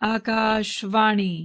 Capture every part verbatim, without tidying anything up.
आकाशवाणी।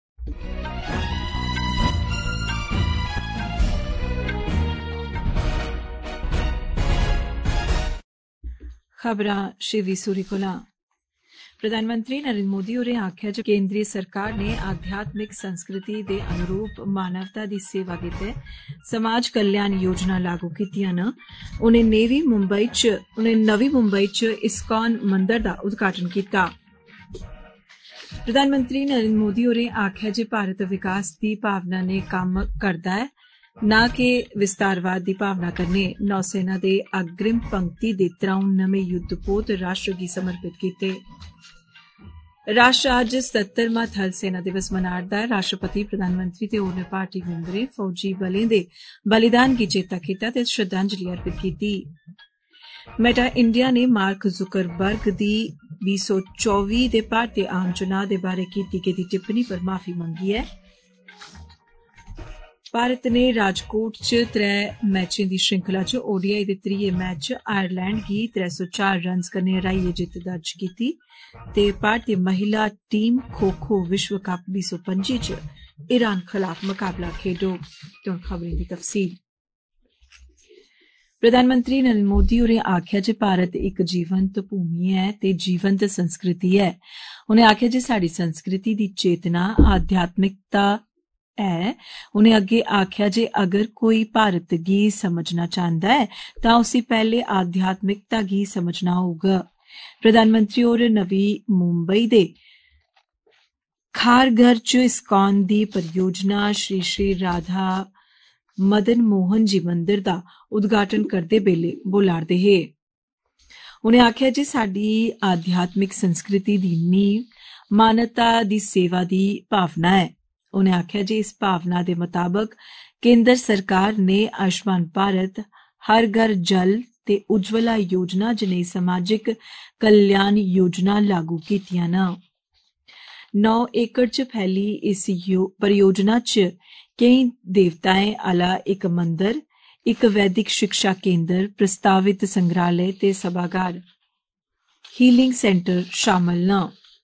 खबरां शिवी सूरी कोला। प्रधानमंत्री नरेंद्र मोदी होरें आखेआ जे केंद्री सरकार ने आध्यात्मिक संस्कृति दे अनुरूप मानवता दी सेवा गित्तै समाज कल्याण योजना लागू कीतियां न। उनें नेवी मुंबई च उनें नवी मुंबई च इस्कॉन मंदर दा उद्घाटन कीता। प्रधानमंत्री नरेंद्र मोदी होरें आखेआ जे भारत विकास दी भावना ने कम्म करदा ऐ, ना कि विस्तारवाद दी भावना कन्नै। नौसेना दे अग्रिम पंक्ति दे त्र'ऊं नमें युद्धपोत राष्ट्र गी समर्पित कीते। राष्ट्र अज्ज सत्तरवां थल सेना दिवस मना'रदा ऐ। राष्ट्रपति, प्रधानमंत्री ते होरनें पार्टी मिंबरें फौजी बलें दे बलिदान गी चेता कीता ते श्रद्धांजलि अर्पित कीती। मेटा इंडिया ने मार्क जुकरबर्ग दी बीह् सौ चौबी दे भारतीय आम चुनां दे बारै कीती गेदी टिप्पणी पर माफी मंगी ऐ। भारत ने राजकोट च त्रै मैचें दी श्रृंखला च ओडीआई दे त्रीये मैच च आयरलैंड गी त्रै सौ चार रन्स कन्नै हराइयै जित्त दर्ज कीती ते भारतीय महिला टीम खो खो विश्व कप बीह् सौ पंजी च ईरान खिलाफ मुकाबला खेडोग। ते हुण खबरें दी तफसील। प्रधानमंत्री नरेंद्र मोदी होरें आखेआ जे भारत इक जीवंत भूमि ऐ ते जीवंत संस्कृति ऐ। उनें आखेआ जे साडी संस्कृति दी चेतना आध्यात्मिकता है। उनें अग्गे आखेआ जे अगर कोई भारत गी समझना चाहंदा ऐ तां उसी पैहले आध्यात्मिकता गी समझना होग। प्रधानमंत्री होर नवी मुंबई दे खारघर च इस्कॉन दी परियोजना श्री श्री राधा मदन मोहन जी मंदिर दा उद्घाटन करदे बेल्ले बोला'रदे हे। उनें आखेआ जे साडी आध्यात्मिक संस्कृति दी नींव मानवता दी सेवा दी भावना ऐ। उनें आखेआ जे इस भावना दे मुताबक केंद्र सरकार ने आयुष्मान भारत, हर घर जल ते उज्जवला योजना जनेही समाजिक कल्याण योजना लागू कीतियां न। नौ एकड़ च फैली इस परियोजना च केईं देवताएं आला इक मंदर, इक वैदिक शिक्षा केंद्र, प्रस्तावित संग्रहालय ते सभागार हीलिंग सेंटर शामल न।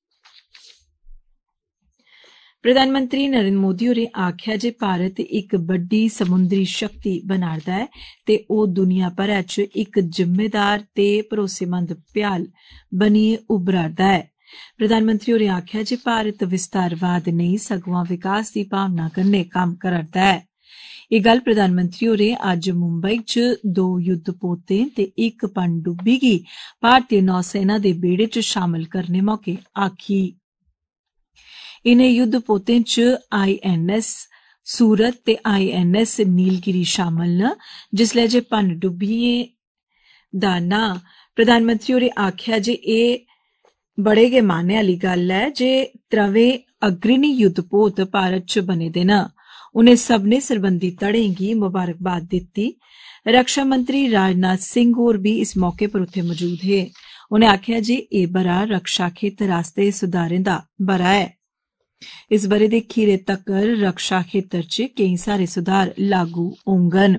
प्रधानमंत्री नरेंद्र मोदी होरें आखेआ जे भारत इक बड्डी समुंदरी शक्ति बना'रदा ऐ ते ओह दुनिया भरै च इक जिम्मेदार ते भरोसेमंद भ्याल बनियै उब्भरा'रदा ऐ। प्रधानमंत्री होरें आखेआ जे भारत विस्तारवाद नेईं सगुआं विकास दी भावना कन्नै कम्म करा'रदा ऐ। एह् गल्ल प्रधानमंत्री होरें अज्ज मुंबई च दो युद्धपोतें ते इक पनडुब्बी गी भारतीय नौसेना दे बेड़े च शामल करने मौके आखी। इनें युद्धपोतें च आई एन एस सूरत ते आई एन एस नीलगिरी शामल न। जिसलै जे पनडुब्बियें दा नां प्रधानमंत्री होरें आखेआ जे एह् बड़े गै माने आली गल्ल ऐ जे त्रवें अग्रणी युद्धपोत भारत च बने दे न। उनें सब्भनें सरबंधी धड़ें गी मुबारकबाद दित्ती। रक्षा मंत्री राजनाथ सिंह होर बी इस मौके पर उत्थे मौजूद हे। उनें आखेआ जे एह् बरा रक्षा खेतर आस्तै सुधारें दा बरा ऐ। इस बरे दे खीरे तक्कर रक्षा खेतर च केईं सारे सुधार लागू होंगन।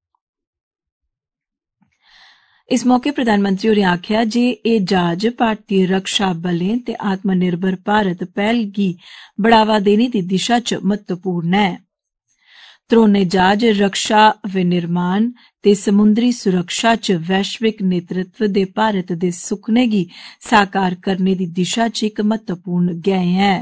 इस मौके प्रधानमंत्री होरें आखेआ जे एह् जहाज भारतीय रक्षा बलें ते आत्मनिर्भर भारत पैह्ल गी बढ़ावा देने दी दिशा च महत्वपूर्ण ऐ। त्रौने जहाज रक्षा विनिर्माण ते समुंदरी सुरक्षा च वैश्विक नेतृत्व दे भारत दे सुखने गी साकार करने दी दिशा च इक महत्वपूर्ण गैं ऐ।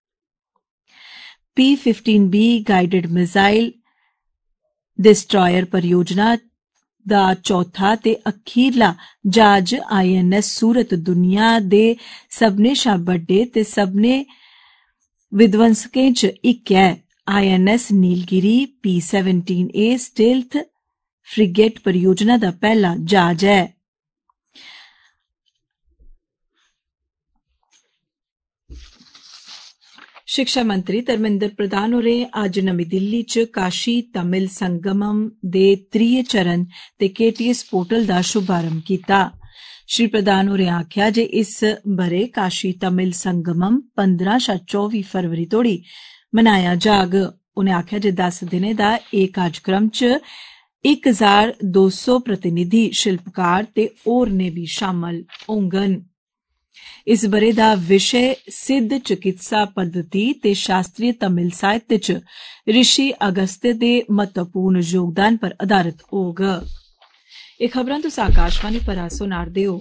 P fifteen B guided missile destroyer परियोजना दा चौथा ते अखीरला जहाज आई एन एस सूरत दुनिया दे सभनें शा बड्डे ते सभनें विध्वंसकें च इक ऐ। I N S Nilgiri P seventeen A stealth frigate परियोजना दा पैह्ला जहाज ऐ। शिक्षा मंत्री धर्मेंद्र प्रधान होरें अज्ज नमीं दिल्ली च काशी तमिल संगमम दे त्रीये चरण ते के टी एस पोर्टल दा शुभारंभ कीता। श्री प्रधान होरें आखेआ जे इस बरे काशी तमिल संगमम पंदरां शा चौबी फरवरी तोड़ी मनाया जाग। उनें आखेआ जे दस दिनें दा एह् कार्यक्रम च इक हजार दो सौ प्रतिनिधि शिल्पकार ते होरनें बी शामल होंगन। इस बरे दा विषय सिद्ध चिकित्सा पद्धति ते शास्त्रीय तमिल साहित्य च ऋषि अगस्त्य दे महत्वपूर्ण योगदान पर आधारित होग। एह खबरां तुस आकाशवाणी पर सुना'रदे हो।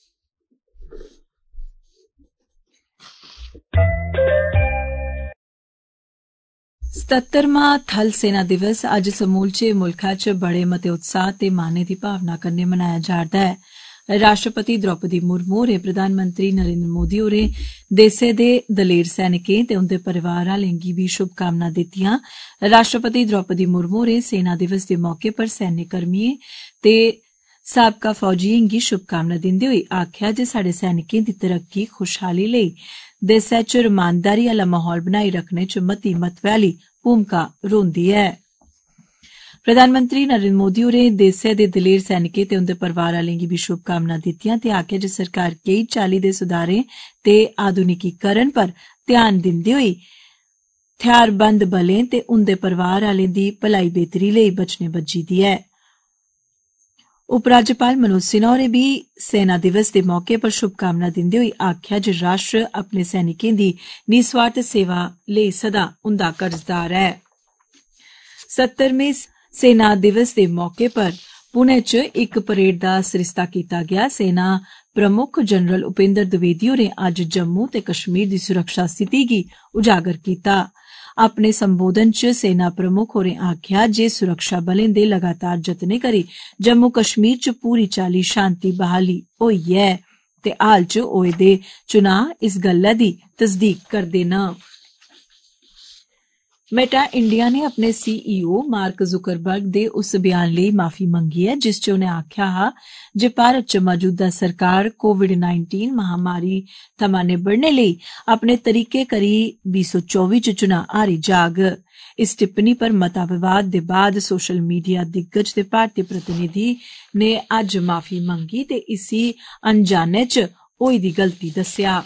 सतहत्तरवां थल सेना दिवस अज्ज समूलचे मुल्खा च बड़े मते उत्साह ते माने दी भावना कन्नै मनाया जा'रदा ऐ। राष्ट्रपति द्रौपदी मुर्मू होरें प्रधानमंत्री नरेंद्र मोदी होरें देसै दे दलेर सैनिकें ते उंदे परिवार आलें गी बी शुभकामनां दित्तियां। राष्ट्रपति द्रौपदी मुर्मू होरें सेना दिवस दे मौके पर सैन्य कर्मियें ते साबका फौजियें गी शुभकामनां दिंदे होई आखेआ जे साढ़े सैनिकें दी तरक्की खुशहाली लेई देसै च रमानदारी आला माहौल बनाई रखने च मती महत्वै आली भूमिका रौंदी ऐ। प्रधानमंत्री नरेंद्र मोदी होरें देसै दे दलेर सैनिकें ते उंदे परिवार आलें गी बी शुभकामनां दित्तियां ते आखेआ जे सरकार केई चाल्ली दे सुधारें ते आधुनिकीकरण पर ध्यान दिंदे होई थेहारबंद बलें ते उंदे परिवार आलें दी भलाई बेहतरी लेई बचने बज्झी दी ऐ। उपराज्यपाल मनोज सिन्हा होरें बी सेना दिवस दे मौके पर शुभकामनां दिंदे होई आखेआ जे राष्ट्र अपने सैनिकें दी निस्वार्थ सेवा लेई सदा उंदा कर्जदार ऐ। सत्तरवें सेना दिवस दे मौके पर पुणे च इक परेड दा सरिस्ता कीता गेआ। सेना प्रमुख जनरल उपेंद्र द्विवेदी होरें अज्ज जम्मू ते कश्मीर दी सुरक्षा स्थिति गी उजागर कीता। अपने संबोधन च सेना प्रमुख होरें आखेआ जे सुरक्षा बलें दे लगातार जतनें करी जम्मू कश्मीर च पूरी चाल्ली शांति बहाली होई ऐ ते हाल च होए दे चुनां इस गल्लै दी तसदीक करदे न। मेटा इंडिया ने अपने सीईओ मार्क जुकरबर्ग दे उस बयान लेई माफी मंगी ऐ जिस च उनें आखेआ हा जे भारत च मौजूदा सरकार कोविड नाइनटीन महामारी थमां निबड़ने लेई अपने तरीके करी बीह् सौ चौबी च चुनां हारी जाग। इस टिप्पणी पर मता विवाद दे बाद सोशल मीडिया दिग्गज ते भारतीय प्रतिनिधि ने अज्ज माफी मंगी ते इसी अनजाने च होई दी गलती दस्सेआ।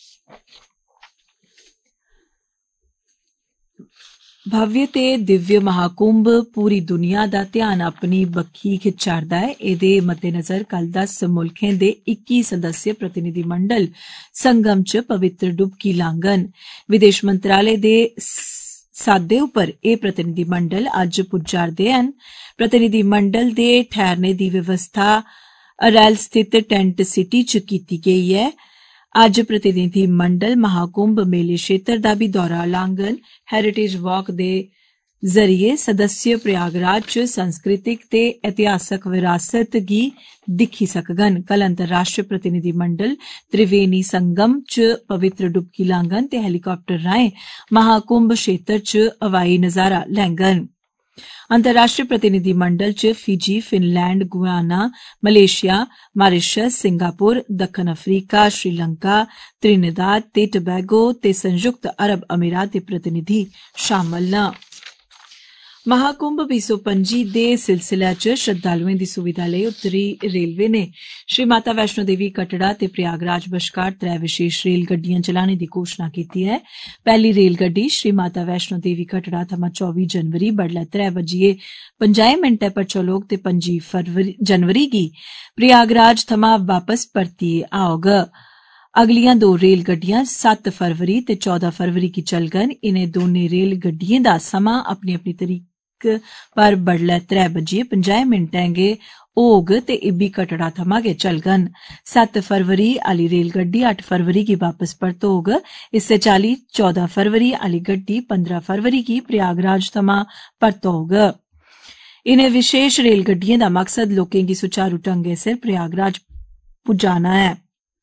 भव्य ते दिव्य महाकुंभ पूरी दुनिया दा ध्यान अपनी बक्खी खिच्चा'रदा ऐ। एदे मद्देनजर कल दस मुल्खें दे इक्की सदस्य प्रतिनिधिमंडल संगम च पवित्र डुबकी लांगन। विदेश मंत्रालय दे साद्दे उप्पर एह प्रतिनिधिमंडल अज्ज पुज्जा'रदे न। प्रतिनिधिमंडल दे ठैहरने दी व्यवस्था अरैल स्थित टेंट सिटी च कीती गेई ऐ। अज्ज प्रतिनिधिमंडल महाकुंभ मेले क्षेत्र दा बी दौरा लांगन। हेरिटेज वॉक दे जरिए सदस्य प्रयागराज च सांस्कृतिक ते ऐतिहासक विरासत गी दिक्खी सकगन। कल अंतर्राष्ट्रीय प्रतिनिधिमंडल त्रिवेणी संगम च पवित्र डुबकी लांगन ते हैलीकाप्टर राएं महाकुंभ क्षेत्र च हवाई नजारा लैंगन। अंतर्राष्ट्रीय प्रतिनिधिमंडल च Fiji, Finland, Guyana, Malaysia, Mauritius, Singapore, दक्खन अफ्रीका, श्रीलंका, त्रिनिदाद ते टबैगो ते संयुक्त अरब अमीरात दे प्रतिनिधि शामल न। महाकुंभ बीह् सौ पंजी दे सिलसिले च श्रद्धालुएं दी सुविधा लेई उत्तरी रेलवे ने श्री माता वैष्णो देवी कटड़ा ते प्रयागराज बश्कार त्रै विशेष रेल गड्डियां चलाने दी घोषणा कीती ऐ। पैहली रेलगड्डी श्री माता वैष्णो देवी कटड़ा थमां चौबी जनवरी बडलै त्रै बजिए पंजाहें मिंटें पर चलोग ते पंजी जनवरी गी प्रयागराज थमां वापस परतिए आओग। अगलियां दो रेल गड्डियां सत्त फरवरी ते चौदह फरवरी गी चलगन। इनें दौनें रेल गड्डियें दा समां अपनी अपनी तरीक पर बडलै त्रै बजिए पंजाहें मिंटें गै होग ते इब्बी कटड़ा थमां गै चलगन। सत्त फरवरी आली रेलगड्डी अट्ठ फरवरी गी वापस परतोग। इस्सै चाल्ली चौदह फरवरी आली गड्डी पंद्रह फरवरी गी प्रयागराज थमां परतोग। इनें विशेष रेलगड्डियें दा मकसद लोकें गी सुचारू ढंगै सिर प्रयागराज पुजाना ऐ।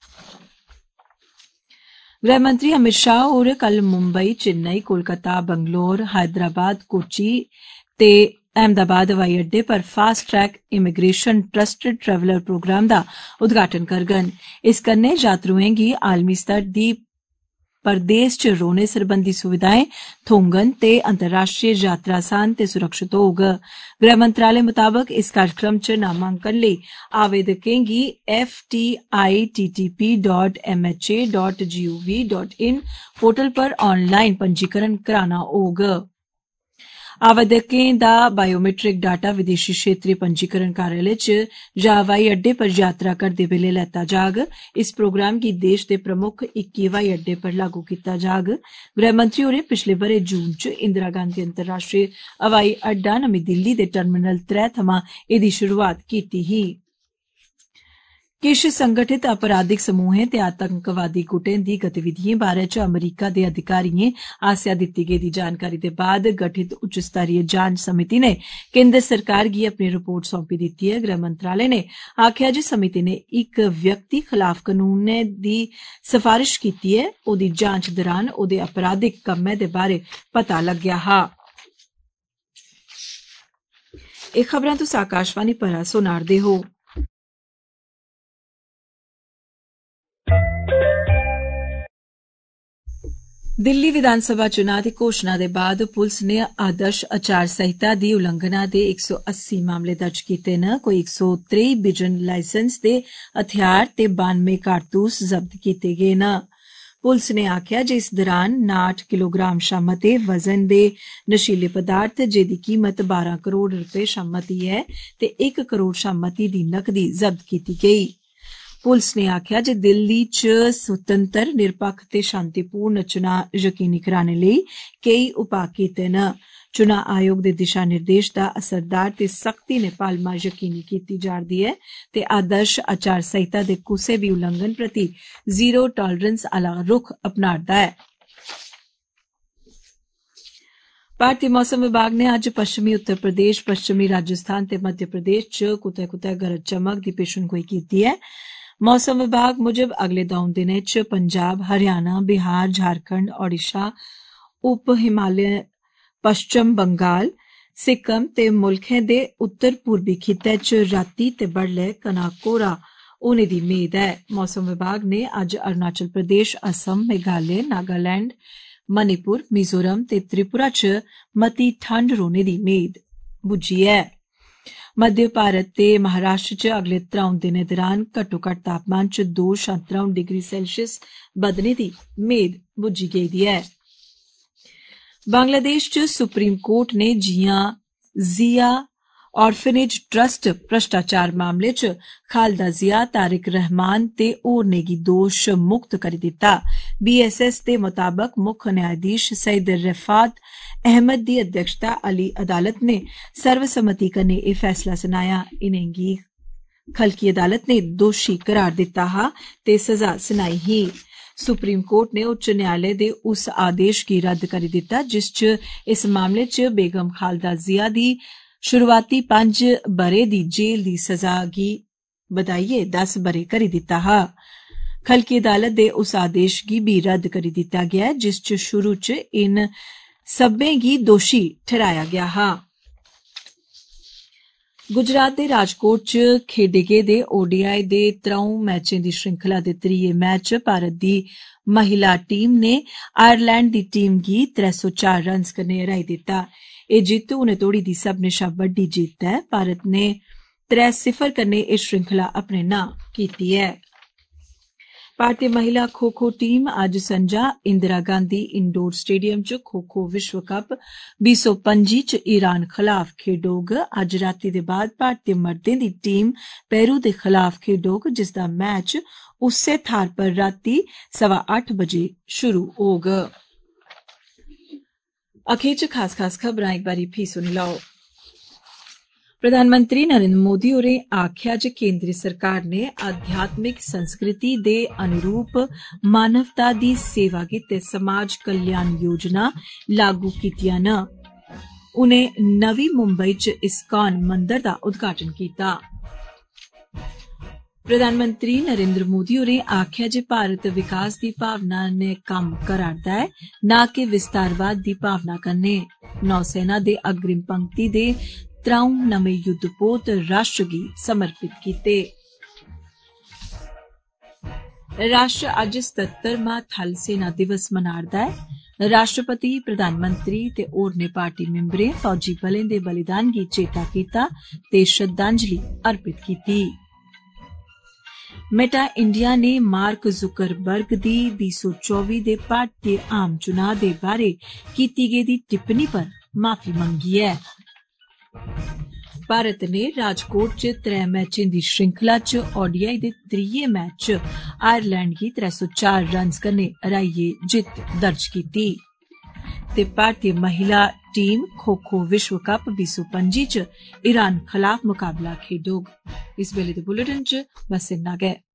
गृहमंत्री अमित शाह होर कल मुंबई, चेन्नई, कोलकाता, बंगलोर, हैदराबाद, कोची ते अहमदाबाद हवाई अड्डे पर fast track immigration trusted traveller programme दा उद्घाटन करगन। इस कन्नै यात्रुएं गी आलमी स्तर दी परदेस च रौहने सरबंधी सुविधाएं थ्होंगन ते अंतर्राष्ट्रीय यात्रा आसान ते सुरक्षित होग। गृह मंत्रालय मुताबक इस कार्यक्रम च नामांकन लेई आवेदकें गी F T I T T P dot M H A dot G O V dot in portal पर ऑनलाइन पंजीकरण कराना होग। आवेदकें दा बायोमेट्रिक डाटा विदेशी क्षेत्रीय पंजीकरण कार्यालय च जां हवाई अड्डे पर यात्रा करदे बेल्ले लैता जाग। इस प्रोग्राम गी देश दे प्रमुख इक्की हवाई अड्डे पर लागू कीता जाग। गृहमंत्री होरें पिछले बरे जून च इंदिरा गांधी अंतर्राष्ट्रीय हवाई अड्डा नमीं दिल्ली दे टर्मिनल त्रै थमां एह्दी शुरुआत कीती ही। किश संगठित अपराधिक समूहें ते आतंकवादी गुटें दी गतिविधियें बारे च अमरीका दे अधिकारियें आसेआ दित्ती गेदी जानकारी दे बाद गठित उच्च स्तरीय जांच समिति ने केंद्र सरकार गी अपनी रिपोर्ट सौंपी दित्ती ऐ। गृह मंत्रालय ने आखेआ जे समिति ने इक व्यक्ति खलाफ कानूनै दी सफारिश कीती ऐ। ओह्दी जांच दौरान ओह्दे अपराधिक कम्मै दे बारे पता लग्गेआ हा। एह् खबरां तुस आकाशवाणी पर सुना'रदे हो। दिल्ली विधानसभा चुनाव दी घोषणा दे बाद पुलस ने आदर्श आचार संहिता दी उल्लंघना दे इक सौ अस्सी मामले दर्ज कीते न। कोई इक सौ त्रेई बिजन लाइसेंस दे हथियार ते बानवे कारतूस जब्त कीते गे न। पुलस ने आखेआ जे इस दौरान नाठ किलोग्राम शा मते वजन दे नशीले पदार्थ जेदी कीमत बारां करोड़ रपे शा मती ऐ ते इक करोड़ शा मती दी नकदी जब्त कीती गेई। पुलस ने आखेआ जे दिल्ली च सुतंत्र निरपक्ख ते शांतिपूर्ण चुनां यकीनी कराने लेई केई उपाऽ कीते न। चुनां आयोग दे दिशा निर्देश दा असरदार ते सख्ती ने पालमा यकीनी कीती जा'रदी ऐ ते आदर्श आचार संहिता दे कुसै बी उल्लंघन प्रति जीरो टालरेंस आला रुख अपना'रदा ऐ। भारतीय मौसम विभाग ने अज्ज पश्चिमी उत्तर प्रदेश, पश्चिमी राजस्थान ते मध्य प्रदेश च कुतै कुतै गरज चमक दी पेशनगोई कीती ऐ। मौसम विभाग मुजब अगले दौं दिनें च पंजाब, हरियाणा, बिहार, झारखंड, ओडिशा, उप हिमालय, पश्चिम बंगाल, सिक्किम ते मुल्खें दे उत्तर पूर्वी खित्ते च रातीं ते बडलै घना कोहरा होने दी मेद ऐ। मौसम विभाग ने अज्ज अरुणाचल प्रदेश, असम, मेघालय, नागालैंड, मणिपुर, मिजोरम ते त्रिपुरा च मती ठंड रौह्ने दी मेद बुज्झी ऐ। मध्य भारत ते महाराष्ट्र च अगले त्र'ऊं दिनें दौरान घट्टोघट्ट तापमान च दो शा त्र'ऊं डिग्री सेल्सियस बधने दी मेद बुज्झी गेदी ऐ। बांग्लादेश च सुप्रीम कोर्ट ने जियां जिया ऑर्फनेज ट्रस्ट भ्रष्टाचार मामले च खालदा जिया, तारिक रहमान ते होरनें गी दोश मुक्त करी दित्ता। बीएसएस दे मुताबक मुक्ख न्यायाधीश सईद रफात अहमद दी अध्यक्षता आली अदालत ने सर्वसम्मति कन्नै एह् फैसला सनाया। इनेंगी खलकी अदालत ने दोषी करार दित्ता हा ते सजा सुनाई ही। सुप्रीम कोर्ट ने उच्च न्यायालय दे उस आदेश गी रद्द करी दित्ता जिस च इस मामले च बेगम खालदा जिया दी शुरुआती पंज ब'रे दी जेल दी सजा गी बधाइयै दस ब'रे करी दित्ता हा। खलकी अदालत दे उस आदेश गी बी रद्द करी दित्ता गेआ जिस च शुरू च इन सब्बें गी दोषी ठहराया गेआ हा। गुजरात दे राजकोट च खेडे गेदे ओडीआई दे त्र'ऊं मैचें दी श्रृंखला दे त्रीये मैच च भारत दी महिला टीम ने आयरलैंड दी टीम गी त्रै सौ चार रन्स कन्नै हराई दित्ता। एह् जित्त हुनै तोड़ी दी सभनें शा बड्डी जित्त ऐ। भारत ने त्रै सिफर कन्नै एह् श्रृंखला अपने नां कीती ऐ। भारतीय महिला खो खो टीम अज्ज संझा इंदिरा गांधी इंडोर स्टेडियम च खो खो विश्व कप बीह् सौ पंजी च ईरान खलाफ खेडोग। अज्ज रातीं दे बाद भारतीय मर्दें दी टीम पेरू दे खलाफ खेडोग जिसदा मैच उस्सै थाह्र पर रातीं सवा अट्ठ बजे शुरू होग। अखीर च खास खास खबरां एक बारी फ्ही सुनी लैओ। प्रधानमंत्री नरेंद्र मोदी होरें आखेआ जे केंद्री सरकार ने आध्यात्मिक संस्कृति दे अनुरूप मानवता दी सेवा गित्तै समाज कल्याण योजना लागू कीतियां न। उनें नवी मुंबई च इस्कॉन मंदर दा उद्घाटन कीता। प्रधानमंत्री नरेंद्र मोदी होरें आखेआ जे भारत विकास दी भावना ने कम्म करा'रदा ऐ, ना कि विस्तारवाद दी भावना कन्नै। नौसेना दे अग्रिम पंक्ति दे त्र'ऊं नमें युद्धपोत राष्ट्र गी समर्पित कीते। राष्ट्र अज्ज सतहत्तरवां थल सेना दिवस मना'रदा ऐ। राष्ट्रपति, प्रधानमंत्री ते होरनें पार्टी मिंबरें फौजी बलें दे बलिदान गी चेता कीता ते श्रद्धांजलि अर्पित कीती। मेटा इंडिया ने मार्क जुकरबर्ग दी बीह् सौ चौबी दे भारतीय आम चुनां दे बारे कीती गेदी टिप्पणी पर माफी मंगी है। भारत ने राजकोट च त्रै मैचें दी श्रृंखला च ओडीआई दे त्रीये मैच च आयरलैंड गी त्रै सौ चार रन्स कन्नै हराइयै जित्त दर्ज कीती। ते भारतीय महिला टीम खो खो विश्व कप बीस सौ पंजी च ईरान खिलाफ मुकाबला खेडोग। इस बेले दे बुलेटिन च बस इन्ना गै।